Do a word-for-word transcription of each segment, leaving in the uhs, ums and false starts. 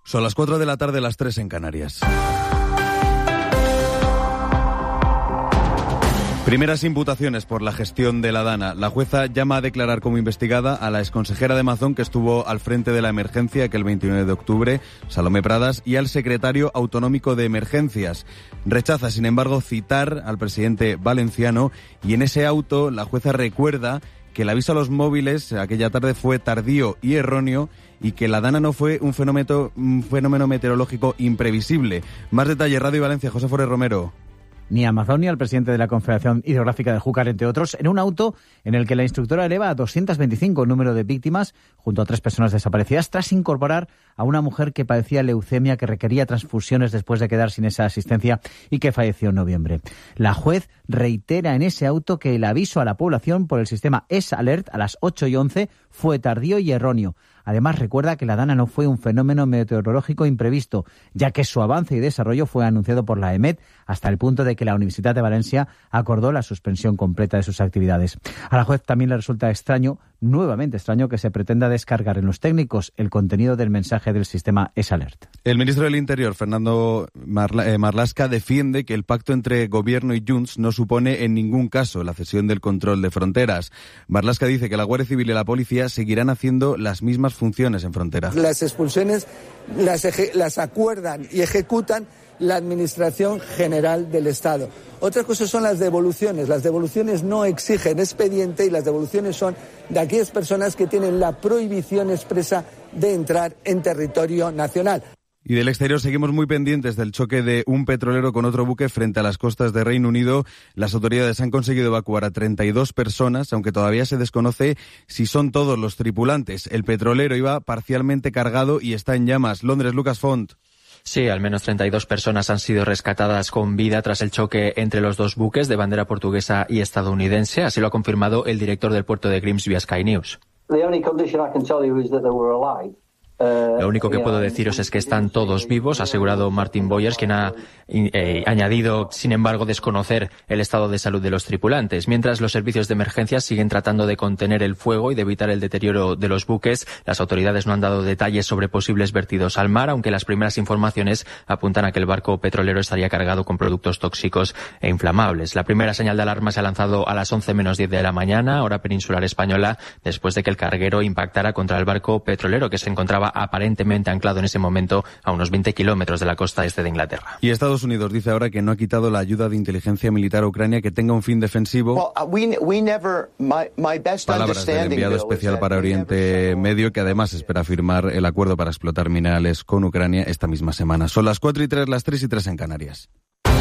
Son las cuatro de la tarde, las tres en Canarias. Primeras imputaciones por la gestión de la Dana. La jueza llama a declarar como investigada a la exconsejera de Mazón que estuvo al frente de la emergencia aquel veintinueve de octubre, Salomé Pradas, y al secretario autonómico de emergencias. Rechaza, sin embargo, citar al presidente valenciano, y en ese auto la jueza recuerda que el aviso a los móviles aquella tarde fue tardío y erróneo y que la Dana no fue un fenómeno, un fenómeno meteorológico imprevisible. Más detalle, Radio Valencia, José Forés Romero. Ni a Mazón ni al presidente de la Confederación Hidrográfica de Júcar, entre otros, en un auto en el que la instructora eleva a doscientos veinticinco el número de víctimas, junto a tres personas desaparecidas, tras incorporar a una mujer que padecía leucemia, que requería transfusiones después de quedar sin esa asistencia y que falleció en noviembre. La juez reitera en ese auto que el aviso a la población por el sistema S-Alert a las ocho y once fue tardío y erróneo. Además, recuerda que la Dana no fue un fenómeno meteorológico imprevisto, ya que su avance y desarrollo fue anunciado por la EMET hasta el punto de que la Universidad de Valencia acordó la suspensión completa de sus actividades. A la juez también le resulta extraño, nuevamente extraño, que se pretenda descargar en los técnicos el contenido del mensaje del sistema S-Alert. El ministro del Interior, Fernando Marla, eh, Marlaska, defiende que el pacto entre Gobierno y Junts no supone en ningún caso la cesión del control de fronteras. Marlaska dice que la Guardia Civil y la Policía seguirán haciendo las mismas funciones en frontera. Las expulsiones las, eje, las acuerdan y ejecutan la Administración General del Estado. Otras cosas son las devoluciones. Las devoluciones no exigen expediente y las devoluciones son de aquellas personas que tienen la prohibición expresa de entrar en territorio nacional. Y del exterior seguimos muy pendientes del choque de un petrolero con otro buque frente a las costas de Reino Unido. Las autoridades han conseguido evacuar a treinta y dos personas, aunque todavía se desconoce si son todos los tripulantes. El petrolero iba parcialmente cargado y está en llamas. Londres, Lucas Font. Sí, al menos treinta y dos personas han sido rescatadas con vida tras el choque entre los dos buques de bandera portuguesa y estadounidense. Así lo ha confirmado el director del puerto de Grimsby a Sky News. Lo único que puedo deciros es que están todos vivos, ha asegurado Martin Boyers, quien ha eh, añadido, sin embargo, desconocer el estado de salud de los tripulantes. Mientras los servicios de emergencia siguen tratando de contener el fuego y de evitar el deterioro de los buques, las autoridades no han dado detalles sobre posibles vertidos al mar, aunque las primeras informaciones apuntan a que el barco petrolero estaría cargado con productos tóxicos e inflamables. La primera señal de alarma se ha lanzado a las once menos diez de la mañana, hora peninsular española, después de que el carguero impactara contra el barco petrolero que se encontraba aparentemente anclado en ese momento a unos veinte kilómetros de la costa este de Inglaterra. Y Estados Unidos dice ahora que no ha quitado la ayuda de inteligencia militar a Ucrania que tenga un fin defensivo. Well, we, we never, my, my best Palabras del enviado especial para Oriente Medio, que además espera firmar el acuerdo para explotar minerales con Ucrania esta misma semana. Son las cuatro y tres, las tres y tres en Canarias.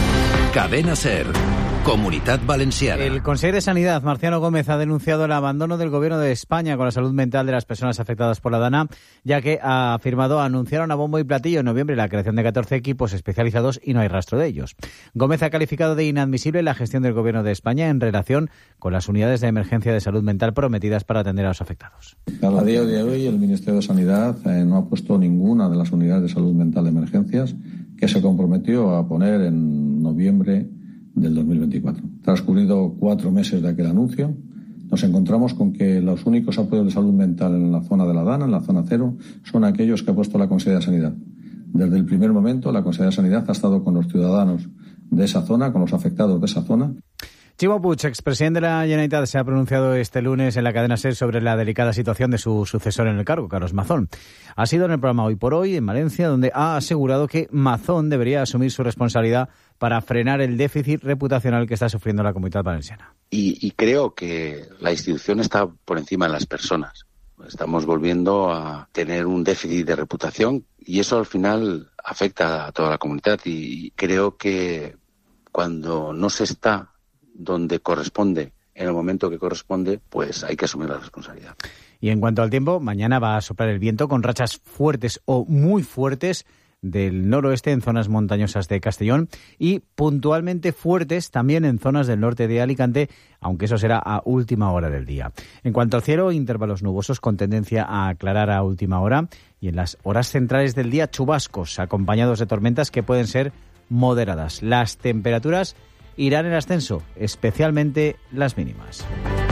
Cadena SER. Comunitat Valenciana. El Conseller de Sanidad, Marciano Gómez, ha denunciado el abandono del Gobierno de España con la salud mental de las personas afectadas por la Dana, ya que ha afirmado anunciaron a bombo y platillo en noviembre la creación de catorce equipos especializados y no hay rastro de ellos. Gómez ha calificado de inadmisible la gestión del Gobierno de España en relación con las unidades de emergencia de salud mental prometidas para atender a los afectados. A día de hoy, el Ministerio de Sanidad eh, no ha puesto ninguna de las unidades de salud mental de emergencias que se comprometió a poner en noviembre del dos mil veinticuatro. Transcurrido cuatro meses de aquel anuncio, nos encontramos con que los únicos apoyos de salud mental en la zona de la Dana, en la zona cero, son aquellos que ha puesto la Consejería de Sanidad. Desde el primer momento, la Consejería de Sanidad ha estado con los ciudadanos de esa zona, con los afectados de esa zona. Ximo Puig, expresidente de la Generalitat, se ha pronunciado este lunes en la cadena SER sobre la delicada situación de su sucesor en el cargo, Carlos Mazón. Ha sido en el programa Hoy por Hoy, en Valencia, donde ha asegurado que Mazón debería asumir su responsabilidad para frenar el déficit reputacional que está sufriendo la Comunitat Valenciana. Y, y creo que la institución está por encima de las personas. Estamos volviendo a tener un déficit de reputación y eso al final afecta a toda la comunidad y creo que cuando no se está donde corresponde, en el momento que corresponde, pues hay que asumir la responsabilidad. Y en cuanto al tiempo, mañana va a soplar el viento con rachas fuertes o muy fuertes del noroeste en zonas montañosas de Castellón y puntualmente fuertes también en zonas del norte de Alicante, aunque eso será a última hora del día. En cuanto al cielo, intervalos nubosos con tendencia a aclarar a última hora y en las horas centrales del día chubascos acompañados de tormentas que pueden ser moderadas. Las temperaturas irán en ascenso, especialmente las mínimas.